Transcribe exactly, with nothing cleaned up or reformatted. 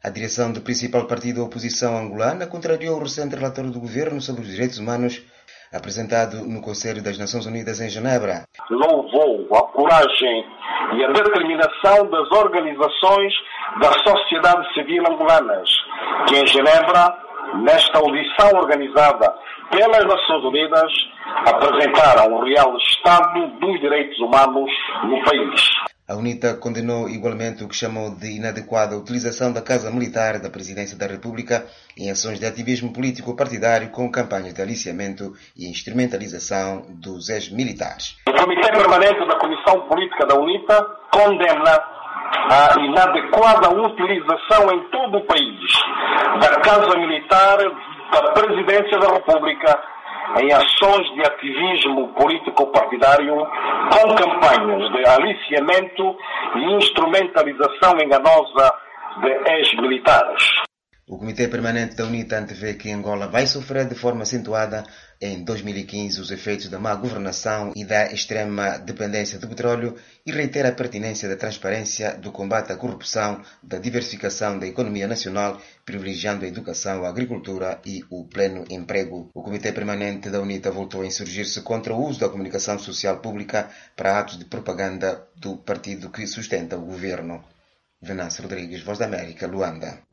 A direção do principal partido da oposição angolana contrariou o recente relatório do governo sobre os direitos humanos apresentado no Conselho das Nações Unidas em Genebra. Louvou a coragem e a determinação das organizações da sociedade civil angolanas, que em Genebra, nesta audição organizada pelas Nações Unidas, apresentaram o real estado dos direitos humanos no país. A UNITA condenou igualmente o que chamou de inadequada utilização da Casa Militar da Presidência da República em ações de ativismo político-partidário com campanhas de aliciamento e instrumentalização dos ex-militares. O Comitê Permanente da Comissão Política da UNITA condena a inadequada utilização em todo o país da Casa Militar da Presidência da República em ações de ativismo político-partidário com campanhas de aliciamento e instrumentalização enganosa de ex-militares. O Comitê Permanente da UNITA antevê que Angola vai sofrer de forma acentuada em dois mil e quinze os efeitos da má governação e da extrema dependência do petróleo e reitera a pertinência da transparência, do combate à corrupção, da diversificação da economia nacional, privilegiando a educação, a agricultura e o pleno emprego. O Comitê Permanente da UNITA voltou a insurgir-se contra o uso da comunicação social pública para atos de propaganda do partido que sustenta o governo. Venâncio Rodrigues, Voz da América, Luanda.